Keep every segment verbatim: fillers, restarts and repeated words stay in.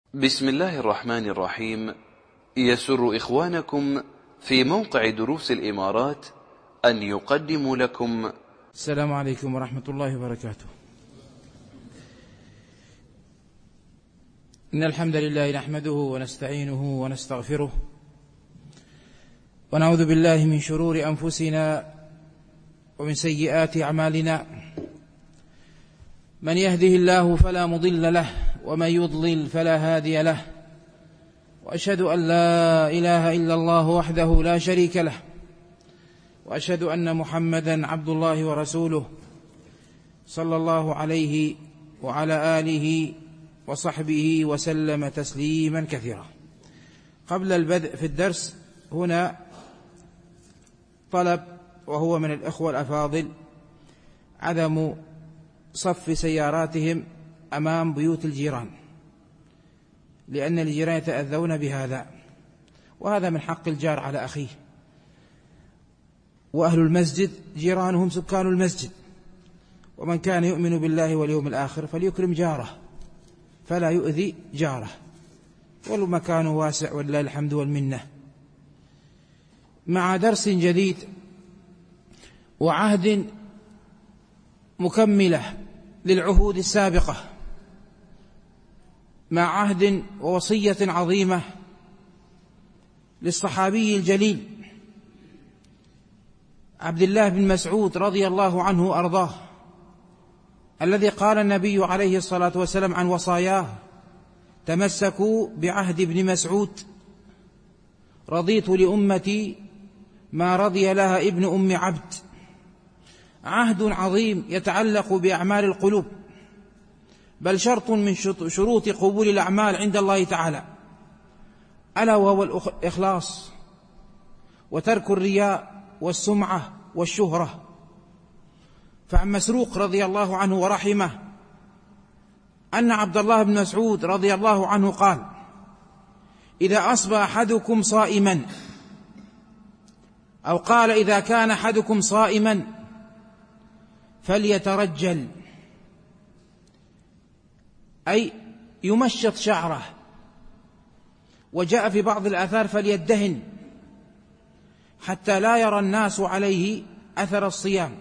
بسم الله الرحمن الرحيم. يسر إخوانكم في موقع دروس الإمارات أن يقدموا لكم السلام عليكم ورحمة الله وبركاته. إن الحمد لله نحمده ونستعينه ونستغفره ونعوذ بالله من شرور أنفسنا ومن سيئات أعمالنا. من يهده الله فلا مضل له ومن يضلل فلا هادي له، وأشهد أن لا إله إلا الله وحده لا شريك له، وأشهد أن محمدا عبد الله ورسوله صلى الله عليه وعلى آله وصحبه وسلم تسليما كثيرا. قبل البدء في الدرس هنا طلب، وهو من الإخوة الأفاضل، عدم صف سياراتهم أمام بيوت الجيران، لأن الجيران يتأذون بهذا، وهذا من حق الجار على أخيه. وأهل المسجد جيرانهم سكان المسجد، ومن كان يؤمن بالله واليوم الآخر فليكرم جاره فلا يؤذي جاره، والمكان واسع ولله الحمد والمنة. مع درس جديد وعهد مكملة للعهود السابقة، مع عهد ووصية عظيمة للصحابي الجليل عبد الله بن مسعود رضي الله عنه وأرضاه، الذي قال النبي عليه الصلاة والسلام عن وصاياه: تمسكوا بعهد ابن مسعود، رضيت لأمتي ما رضي لها ابن أم عبد. عهد عظيم يتعلق بأعمال القلوب، بل شرط من شروط قبول الأعمال عند الله تعالى، ألا وهو الإخلاص وترك الرياء والسمعة والشهرة. فعن مسروق رضي الله عنه ورحمه أن عبد الله بن مسعود رضي الله عنه قال: إذا أصبح أحدكم صائما، أو قال إذا كان أحدكم صائما فليترجل، أي يمشط شعره. وجاء في بعض الآثار فليدهن، حتى لا يرى الناس عليه أثر الصيام.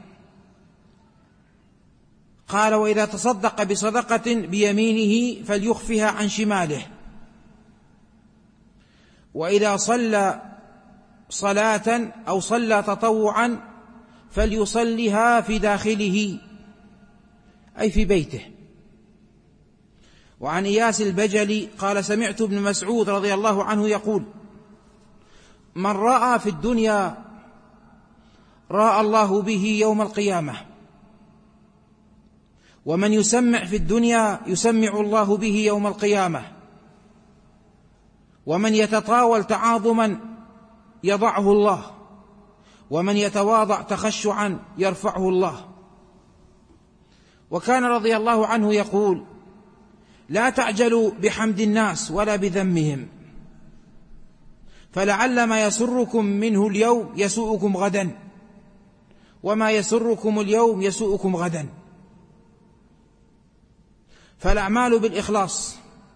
قال: وإذا تصدق بصدقة بيمينه فليخفها عن شماله، وإذا صلى صلاة أو صلى تطوعا فليصلها في داخله، أي في بيته. وعن إياس البجلي قال: سمعت ابن مسعود رضي الله عنه يقول: من رأى في الدنيا رأى الله به يوم القيامة، ومن يسمع في الدنيا يسمع الله به يوم القيامة، ومن يتطاول تعاظما يضعه الله، ومن يتواضع تخشعا يرفعه الله. وكان رضي الله عنه يقول: لا تعجلوا بحمد الناس ولا بذمهم، فلعل ما يسركم منه اليوم يسوءكم غدا، وما يسركم اليوم يسوءكم غدا. فالأعمال بالإخلاص،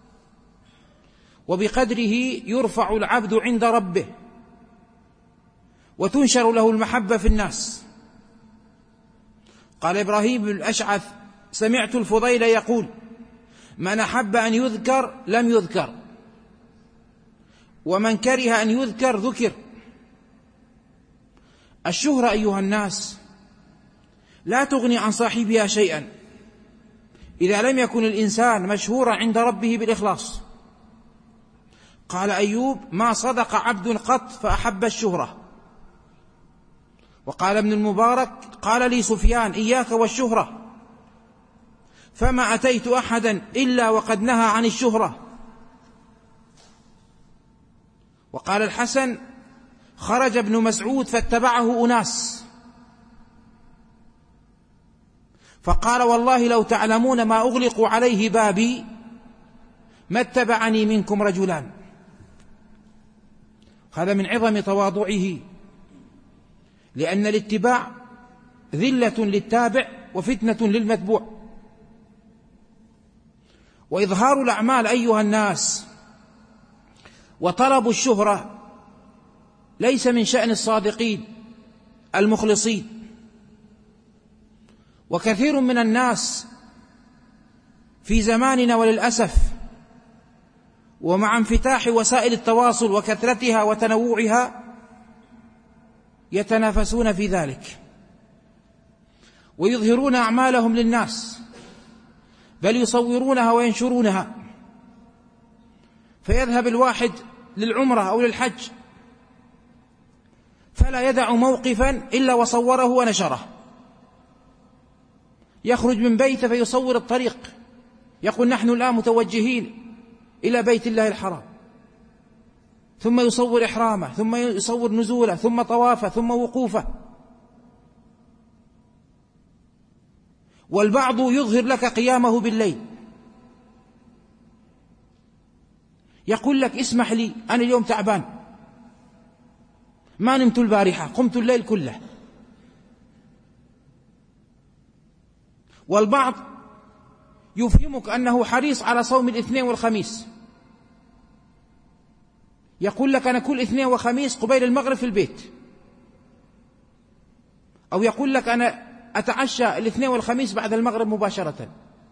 وبقدره يرفع العبد عند ربه، وتنشر له المحبة في الناس. قال إبراهيم بن الأشعث: سمعت الفضيل يقول: من أحب أن يذكر لم يذكر، ومن كره أن يذكر ذكر. الشهرة أيها الناس لا تغني عن صاحبها شيئا إذا لم يكن الإنسان مشهورا عند ربه بالإخلاص. قال أيوب: ما صدق عبد قط فأحب الشهرة. وقال ابن المبارك: قال لي سفيان: إياك والشهرة، فما أتيت أحدا إلا وقد نهى عن الشهرة. وقال الحسن: خرج ابن مسعود فاتبعه أناس، فقال: والله لو تعلمون ما أغلق عليه بابي ما اتبعني منكم رجلان. هذا من عظم تواضعه، لأن الاتباع ذلة للتابع وفتنة للمتبوع. وإظهار الأعمال أيها الناس وطلب الشهرة ليس من شأن الصادقين المخلصين. وكثير من الناس في زماننا وللأسف ومع انفتاح وسائل التواصل وكثرتها وتنوعها يتنافسون في ذلك ويظهرون أعمالهم للناس، بل يصورونها وينشرونها، فيذهب الواحد للعمرة أو للحج فلا يدع موقفا إلا وصوره ونشره، يخرج من بيته فيصور الطريق، يقول نحن الآن متوجهين إلى بيت الله الحرام، ثم يصور إحرامه، ثم يصور نزوله، ثم طوافه، ثم وقوفه. والبعض يظهر لك قيامه بالليل، يقول لك اسمح لي أنا اليوم تعبان ما نمت البارحة، قمت الليل كله. والبعض يفهمك أنه حريص على صوم الاثنين والخميس، يقول لك أنا كل اثنين وخميس قبيل المغرب في البيت، أو يقول لك أنا أتعشى الاثنين والخميس بعد المغرب مباشرة،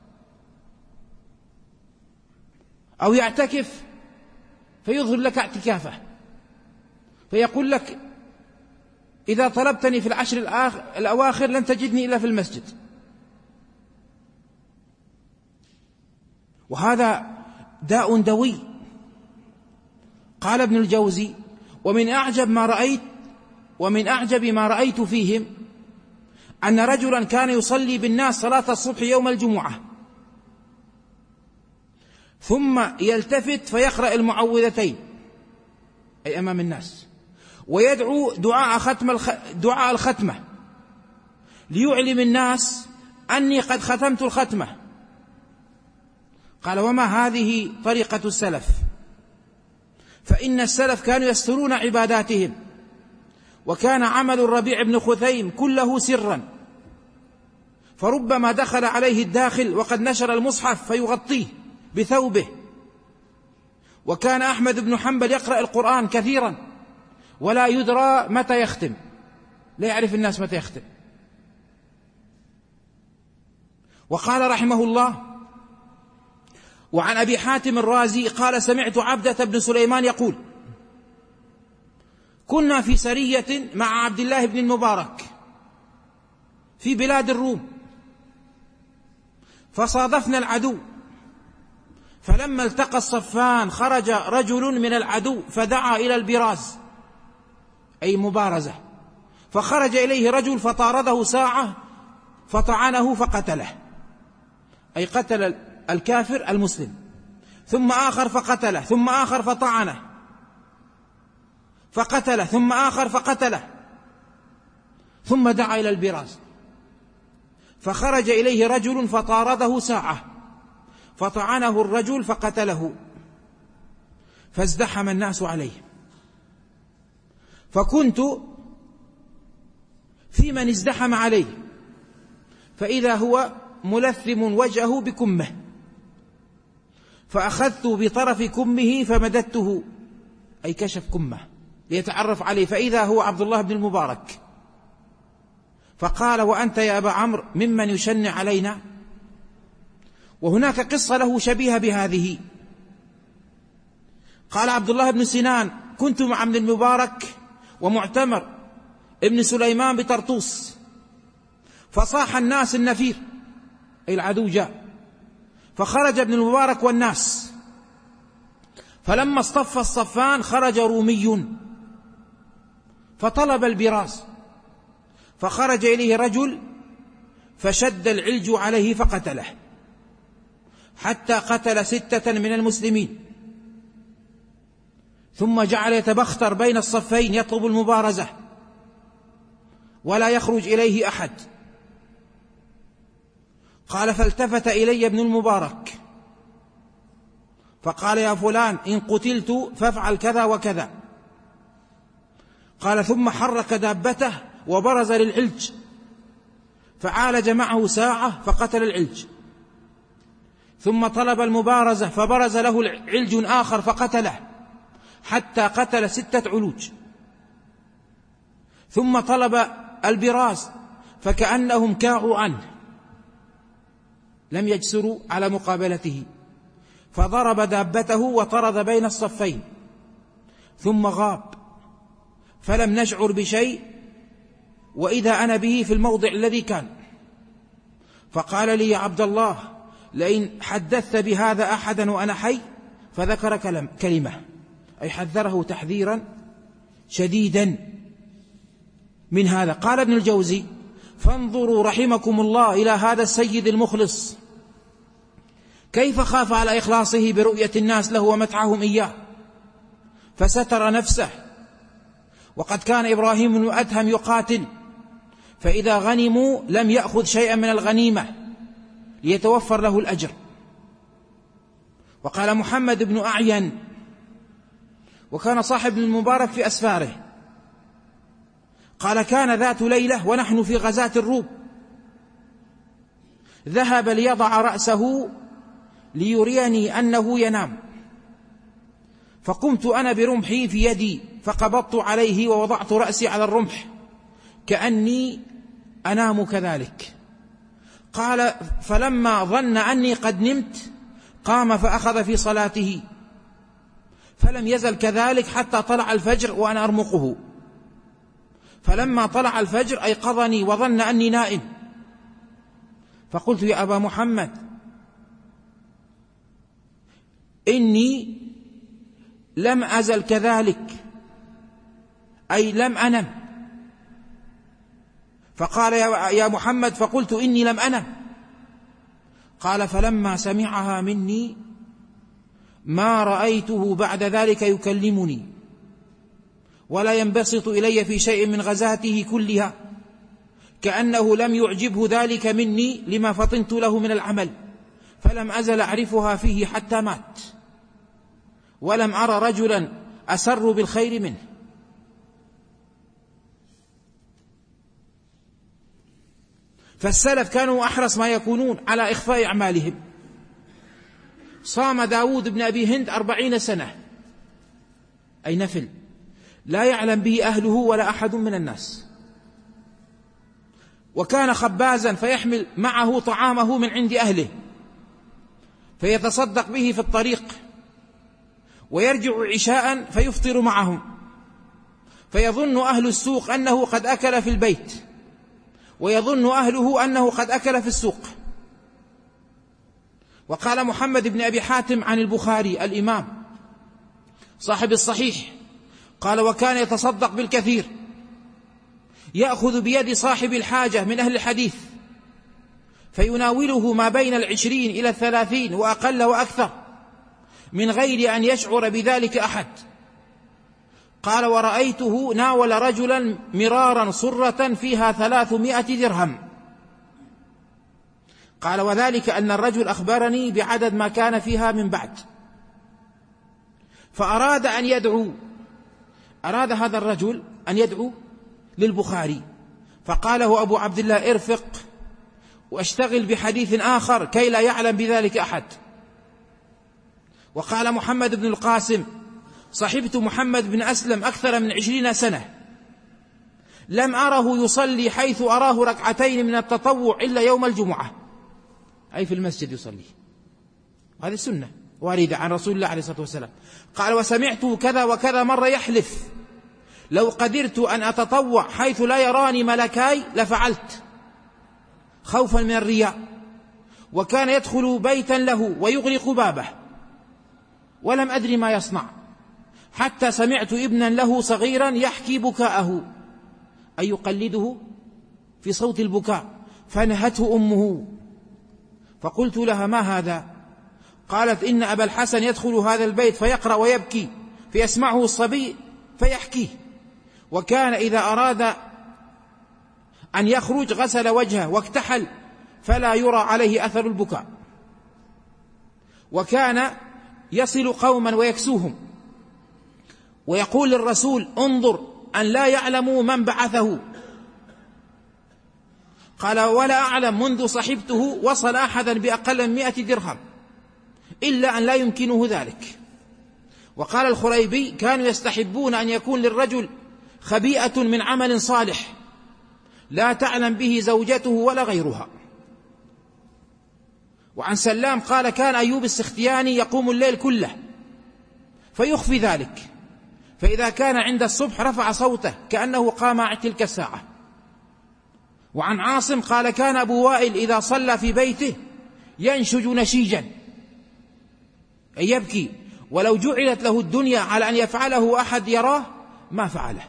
أو يعتكف فيظهر لك اعتكافه، فيقول لك إذا طلبتني في العشر الأواخر لن تجدني إلا في المسجد. وهذا داء دوي. قال ابن الجوزي: ومن أعجب ما رأيت ومن أعجب ما رأيت فيهم أن رجلا كان يصلي بالناس صلاة الصبح يوم الجمعة، ثم يلتفت فيقرأ المعوذتين أي أمام الناس، ويدعو دعاء ختم الخ... دعاء الختمة ليعلم الناس أني قد ختمت الختمة. قال: وما هذه طريقة السلف؟ فإن السلف كانوا يسترون عباداتهم، وكان عمل الربيع بن خثيم كله سرا، فربما دخل عليه الداخل وقد نشر المصحف فيغطيه بثوبه. وكان أحمد بن حنبل يقرأ القرآن كثيرا ولا يدرى متى يختم، لا يعرف الناس متى يختم. وقال رحمه الله: وعن أبي حاتم الرازي قال: سمعت عبدة بن سليمان يقول: كنا في سرية مع عبد الله بن المبارك في بلاد الروم، فصادفنا العدو، فلما التقى الصفان خرج رجل من العدو فدعا إلى البراز أي مبارزة، فخرج إليه رجل فطارده ساعة فطعنه فقتله، أي قتل الكافر المسلم، ثم آخر فقتله، ثم آخر فطعنه فقتله، ثم آخر فقتله، ثم دعا إلى البراز، فخرج إليه رجل فطارده ساعة فطعنه الرجل فقتله، فازدحم الناس عليه، فكنت في من ازدحم عليه، فإذا هو ملثم وجهه بكمه، فأخذت بطرف كمه فمددته أي كشف كمه ليتعرف عليه، فإذا هو عبد الله بن المبارك، فقال: وأنت يا أبا عمرو ممن يشنع علينا؟ وهناك قصة له شبيهة بهذه. قال عبد الله بن سنان: كنت مع ابن المبارك ومعتمر ابن سليمان بطرطوس، فصاح الناس النفير أي العدو جاء، فخرج ابن المبارك والناس، فلما اصطف الصفان خرج رومي فطلب البراز، فخرج إليه رجل فشد العلج عليه فقتله، حتى قتل ستة من المسلمين، ثم جعل يتبختر بين الصفين يطلب المبارزة ولا يخرج إليه أحد. قال: فالتفت إلي ابن المبارك فقال: يا فلان إن قتلت فافعل كذا وكذا. قال: ثم حرك دابته وبرز للعلج، فعالج معه ساعة فقتل العلج، ثم طلب المبارزة فبرز له علج آخر فقتله حتى قتل ستة علوج، ثم طلب البراز فكأنهم كاعوا عنه لم يجسروا على مقابلته، فضرب دابته وطرد بين الصفين ثم غاب، فلم نشعر بشيء وإذا أنا به في الموضع الذي كان، فقال لي: يا عبد الله، لئن حدثت بهذا أحدا وأنا حي، فذكر كلمة أي حذره تحذيرا شديدا من هذا. قال ابن الجوزي: فانظروا رحمكم الله إلى هذا السيد المخلص كيف خاف على إخلاصه برؤية الناس له ومتعهم إياه، فستر نفسه. وقد كان إبراهيم بن أدهم يقاتل، فإذا غنموا لم يأخذ شيئا من الغنيمة ليتوفر له الأجر. وقال محمد بن أعين، وكان صاحب المبارك في أسفاره، قال: كان ذات ليلة ونحن في غزاة الروم، ذهب ليضع رأسه ليريني أنه ينام، فقمت أنا برمحي في يدي فقبضت عليه ووضعت رأسي على الرمح كأني أنام كذلك. قال: فلما ظن أني قد نمت قام فأخذ في صلاته، فلم يزل كذلك حتى طلع الفجر وأنا أرمقه، فلما طلع الفجر أيقظني وظن أني نائم، فقلت: يا أبا محمد، إني لم أزل كذلك، أي لم أنم. فقال: يا محمد، فقلت: إني لم أنم. قال: فلما سمعها مني ما رأيته بعد ذلك يكلمني ولا ينبسط إلي في شيء من غزاته كلها، كأنه لم يعجبه ذلك مني لما فطنت له من العمل، فلم أزل أعرفها فيه حتى مات، ولم أرى رجلا أسر بالخير منه. فالسلف كانوا أحرص ما يكونون على إخفاء أعمالهم. صام داود بن أبي هند أربعين سنة، أي نفل، لا يعلم به أهله ولا أحد من الناس، وكان خبازا فيحمل معه طعامه من عند أهله فيتصدق به في الطريق، ويرجع عشاء فيفطر معهم، فيظن أهل السوق أنه قد أكل في البيت، ويظن أهله أنه قد أكل في السوق. وقال محمد بن أبي حاتم عن البخاري الإمام صاحب الصحيح، قال: وكان يتصدق بالكثير، يأخذ بيد صاحب الحاجة من أهل الحديث فيناوله ما بين العشرين إلى الثلاثين وأقل وأكثر من غير أن يشعر بذلك أحد. قال: ورأيته ناول رجلا مرارا صرة فيها ثلاثمائة درهم. قال: وذلك أن الرجل أخبرني بعدد ما كان فيها من بعد، فأراد أن يدعو أراد هذا الرجل أن يدعو للبخاري، فقاله أبو عبد الله: ارفق واشتغل بحديث آخر كي لا يعلم بذلك أحد. وقال محمد بن القاسم: صحبت محمد بن أسلم أكثر من عشرين سنة، لم أره يصلي حيث أراه ركعتين من التطوع إلا يوم الجمعة، أي في المسجد يصلي، هذه السنة واردة عن رسول الله عليه الصلاة والسلام. قال: وسمعته كذا وكذا مرة يحلف: لو قدرت أن أتطوع حيث لا يراني ملكاي لفعلت، خوفا من الرياء. وكان يدخل بيتا له ويغلق بابه، ولم أدري ما يصنع، حتى سمعت ابنا له صغيرا يحكي بكاءه، أي يقلده في صوت البكاء، فنهته أمه، فقلت لها: ما هذا؟ قالت: إن أبا الحسن يدخل هذا البيت فيقرأ ويبكي، فيسمعه الصبي فيحكيه، وكان إذا أراد أن يخرج غسل وجهه واكتحل فلا يرى عليه أثر البكاء، وكان يصل قوما ويكسوهم، ويقول للرسول: انظر أن لا يعلموا من بعثه. قال: ولا أعلم منذ صحبته وصل أحدا بأقل من مئة درهم إلا أن لا يمكنه ذلك. وقال الخريبي: كانوا يستحبون أن يكون للرجل خبيئة من عمل صالح لا تعلم به زوجته ولا غيرها. وعن سلام قال: كان أيوب السختياني يقوم الليل كله فيخفي ذلك، فإذا كان عند الصبح رفع صوته كأنه قام تلك الساعة. وعن عاصم قال: كان أبو وائل إذا صلى في بيته ينشج نشيجا، أي يبكي، ولو جعلت له الدنيا على أن يفعله أحد يراه ما فعله.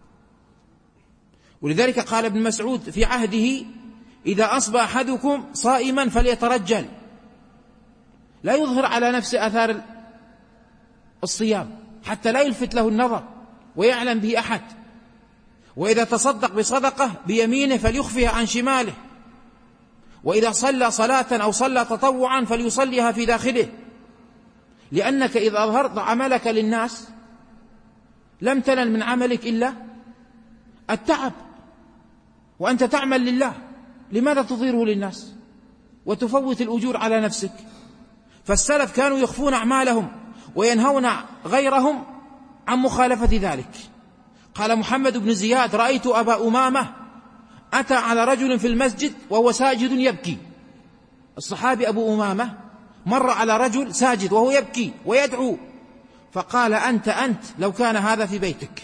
ولذلك قال ابن مسعود في عهده: إذا أصبح أحدكم صائما فليترجل، لا يظهر على نفسه آثار الصيام حتى لا يلفت له النظر ويعلم به أحد. وإذا تصدق بصدقة بيمينه فليخفيها عن شماله، وإذا صلى صلاة أو صلى تطوعا فليصليها في داخله، لأنك إذا أظهرت عملك للناس لم تنل من عملك إلا التعب، وأنت تعمل لله، لماذا تظهره للناس وتفوت الأجور على نفسك؟ فالسلف كانوا يخفون أعمالهم وينهون غيرهم عن مخالفة ذلك. قال محمد بن زياد: رأيت أبا أمامة أتى على رجل في المسجد وهو ساجد يبكي. الصحابي أبو أمامة مر على رجل ساجد وهو يبكي ويدعو، فقال: أنت أنت لو كان هذا في بيتك.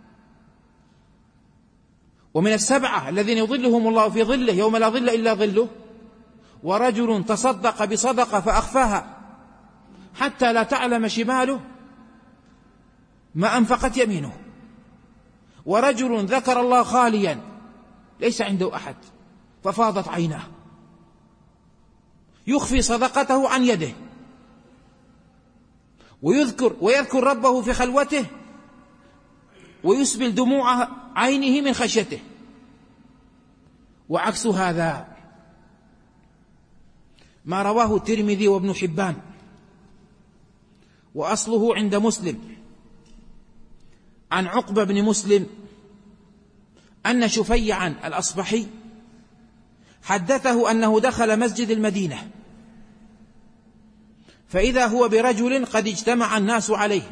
ومن السبعة الذين يظلهم الله في ظله يوم لا ظل إلا ظله: ورجل تصدق بصدقة فأخفاها حتى لا تعلم شماله ما أنفقت يمينه، ورجل ذكر الله خاليا ليس عنده أحد ففاضت عيناه، يخفي صدقته عن يده ويذكر ويذكر ربه في خلوته ويسبل دموع عينه من خشيته. وعكس هذا ما رواه الترمذي وابن حبان وأصله عند مسلم عن عقبة بن مسلم أن شفيعا الأصبحي حدثه أنه دخل مسجد المدينة فإذا هو برجل قد اجتمع الناس عليه،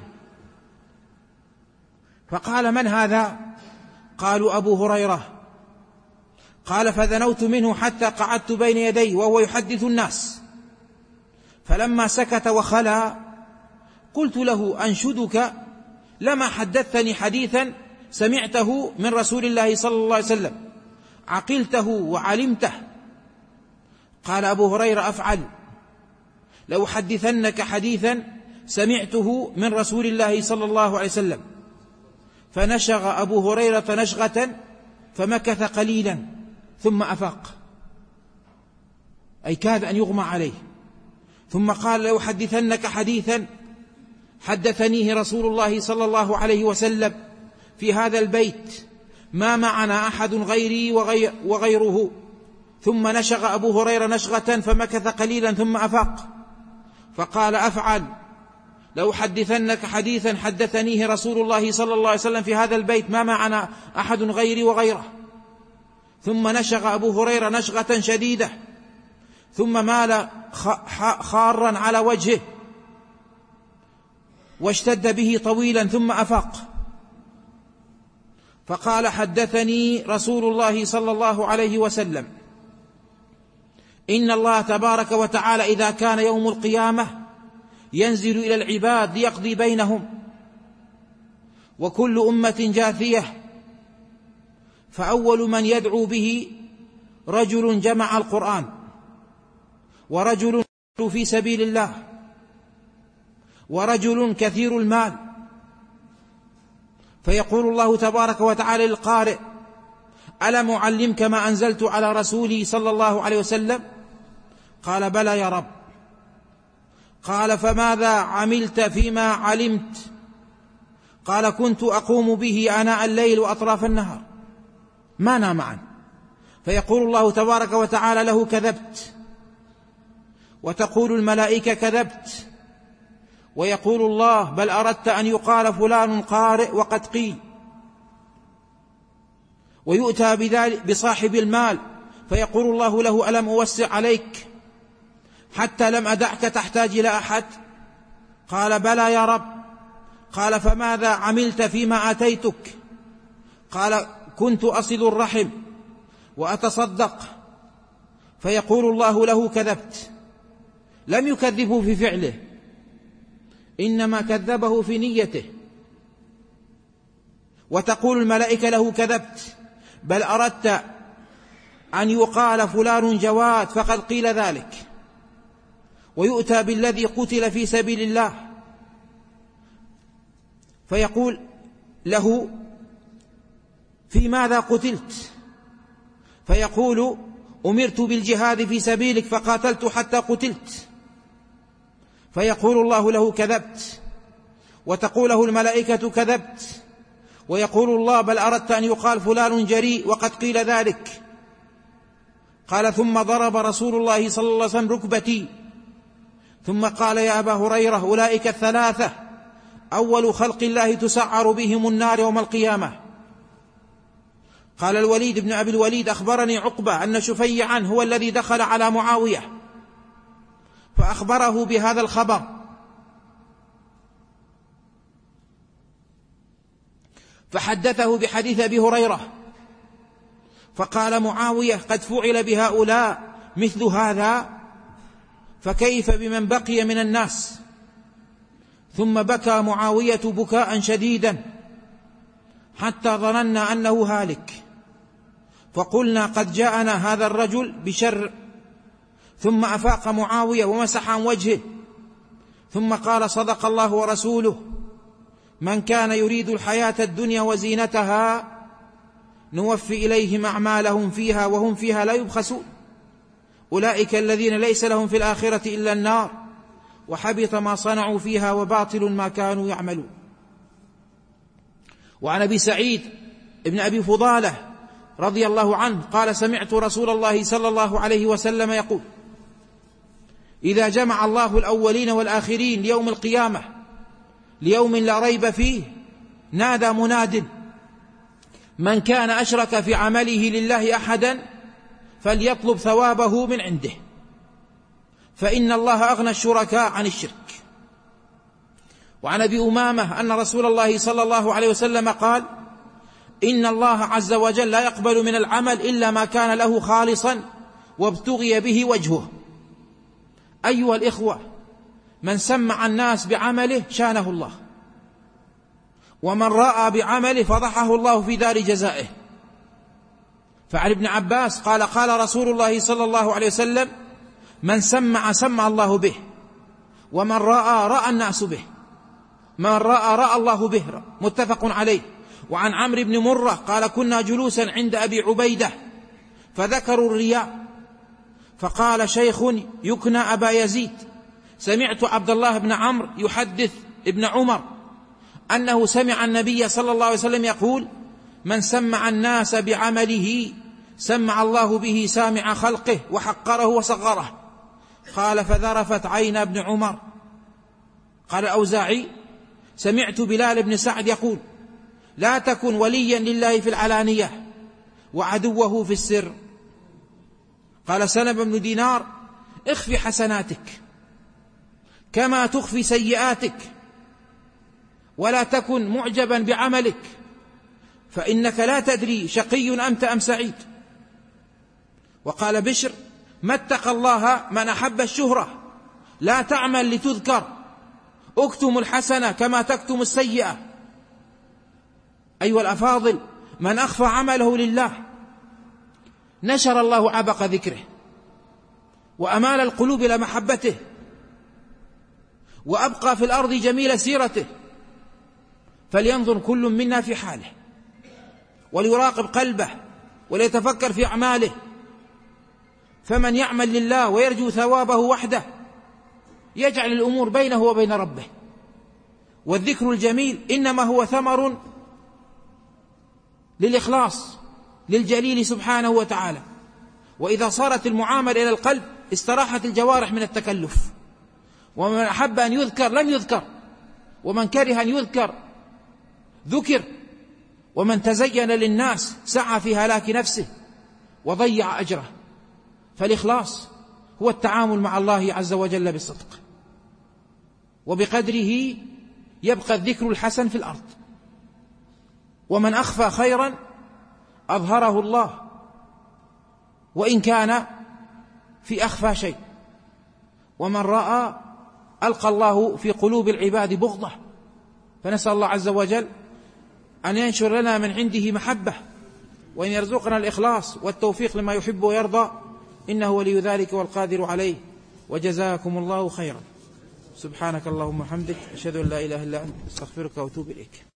فقال: من هذا؟ قالوا: أبو هريرة. قال: فدنوت منه حتى قعدت بين يديه وهو يحدث الناس، فلما سكت وخلا قلت له: أنشدك لما حدثني حديثا سمعته من رسول الله صلى الله عليه وسلم عقلته وعلمته. قال أبو هريرة: أفعل، لو حدثنك حديثا سمعته من رسول الله صلى الله عليه وسلم. فنشغ أبو هريرة نشغة فمكث قليلا ثم أفاق، أي كاد أن يغمى عليه، ثم قال: لو حدثنك حديثا حدثنيه رسول الله صلى الله عليه وسلم في هذا البيت ما معنا أحد غيري وغيره. ثم نشغ أبو هريرة نشغة فمكث قليلا ثم أفاق، فقال: أفعل، لو حدثنك حديثا حدثنيه رسول الله صلى الله عليه وسلم في هذا البيت ما معنا أحد غيري وغيره. ثم نشغ أبو هريرة نشغة شديدة ثم مال خارا على وجهه واشتد به طويلا ثم أفاق، فقال: حدثني رسول الله صلى الله عليه وسلم إن الله تبارك وتعالى إذا كان يوم القيامة ينزل إلى العباد ليقضي بينهم، وكل أمة جاثية، فأول من يدعو به رجل جمع القرآن، ورجل في سبيل الله، ورجل كثير المال، فيقول الله تبارك وتعالى للقارئ: ألم أعلمك ما أنزلت على رسولي صلى الله عليه وسلم؟ قال: بلى يا رب. قال: فماذا عملت فيما علمت؟ قال: كنت أقوم به آناء الليل وأطراف النهار، ما نام عنه. فيقول الله تبارك وتعالى له: كذبت. وتقول الملائكة: كذبت. ويقول الله: بل أردت أن يقال فلان قارئ وقد قيل. ويؤتى بذلك بصاحب المال فيقول الله له: ألم أوسع عليك؟ حتى لم أدعك تحتاج إلى أحد؟ قال بلى يا رب. قال فماذا عملت فيما آتيتك؟ قال كنت أصل الرحم وأتصدق. فيقول الله له كذبت. لم يكذبه في فعله، إنما كذبه في نيته. وتقول الملائكة له كذبت، بل أردت أن يقال فلان جواد فقد قيل ذلك. ويؤتى بالذي قتل في سبيل الله فيقول له في ماذا قتلت؟ فيقول أمرت بالجهاد في سبيلك فقاتلت حتى قتلت. فيقول الله له كذبت، وتقوله الملائكة كذبت، ويقول الله بل أردت أن يقال فلان جريء وقد قيل ذلك. قال ثم ضرب رسول الله صلى الله عليه وسلم ركبتي، ثم قال يا أبا هريرة أولئك الثلاثة أول خلق الله تسعر بهم النار يوم القيامة. قال الوليد بن أبي الوليد أخبرني عقبة أن شفيعا هو الذي دخل على معاوية فأخبره بهذا الخبر، فحدثه بحديث أبي هريرة، فقال معاوية قد فعل بهؤلاء مثل هذا، فكيف بمن بقي من الناس؟ ثم بكى معاوية بكاء شديدا حتى ظننا أنه هالك، فقلنا قد جاءنا هذا الرجل بشر. ثم أفاق معاوية ومسح عن وجهه، ثم قال صدق الله ورسوله من كان يريد الحياة الدنيا وزينتها نوفي إليهم أعمالهم فيها وهم فيها لا يبخسون، أولئك الذين ليس لهم في الآخرة إلا النار وحبط ما صنعوا فيها وباطل ما كانوا يعملون. وعن أبي سعيد ابن أبي فضالة رضي الله عنه قال سمعت رسول الله صلى الله عليه وسلم يقول إذا جمع الله الأولين والآخرين ليوم القيامة ليوم لا ريب فيه نادى مناد من كان أشرك في عمله لله أحدا فليطلب ثوابه من عنده فإن الله أغنى الشركاء عن الشرك. وعن أبي أمامة أن رسول الله صلى الله عليه وسلم قال إن الله عز وجل لا يقبل من العمل إلا ما كان له خالصا وابتغي به وجهه. أيها الإخوة، من سمع الناس بعمله شانه الله، ومن رأى بعمله فضحه الله في دار جزائه. فعن ابن عباس قال قال رسول الله صلى الله عليه وسلم من سمع سمع الله به، ومن رأى رأى الناس به، من رأى رأى الله به، متفق عليه. وعن عمرو بن مرة قال كنا جلوسا عند أبي عبيدة فذكروا الرياء فقال شيخ يكنى أبا يزيد سمعت عبد الله بن عمرو يحدث ابن عمر أنه سمع النبي صلى الله عليه وسلم يقول من سمع الناس بعمله سمع الله به سامع خلقه وحقره وصغره. قال فذرفت عين ابن عمر. قال الأوزاعي سمعت بلال بن سعد يقول لا تكن وليا لله في العلانية وعدوه في السر. قال سلم بن دينار اخفي حسناتك كما تخفي سيئاتك ولا تكن معجبا بعملك فإنك لا تدري شقي أنت أم سعيد. وقال بشر ما اتقى الله من أحب الشهرة لا تعمل لتذكر اكتم الحسنة كما تكتم السيئة. أيها الأفاضل، من أخفى عمله لله نشر الله عبق ذكره وأمال القلوب إلى محبته وأبقى في الأرض جميل سيرته. فلينظر كل منا في حاله وليراقب قلبه وليتفكر في أعماله، فمن يعمل لله ويرجو ثوابه وحده يجعل الأمور بينه وبين ربه. والذكر الجميل إنما هو ثمر للإخلاص للجليل سبحانه وتعالى. وإذا صارت المعاملة إلى القلب استراحت الجوارح من التكلف. ومن أحب أن يذكر لم يذكر، ومن كره أن يذكر ذكر، ومن تزين للناس سعى في هلاك نفسه وضيع أجره. فالإخلاص هو التعامل مع الله عز وجل بالصدق، وبقدره يبقى الذكر الحسن في الأرض. ومن أخفى خيرا أظهره الله، وإن كان في أخفى شيء، ومن رأى ألقى الله في قلوب العباد بغضة. فنسأل الله عز وجل أن ينشر لنا من عنده محبة، وأن يرزقنا الإخلاص والتوفيق لما يحب ويرضى، إنه ولي ذلك والقادر عليه. وجزاكم الله خيرا. سبحانك اللهم وبحمدك، أشهد أن لا إله إلا أنت، أستغفرك وأتوب إليك.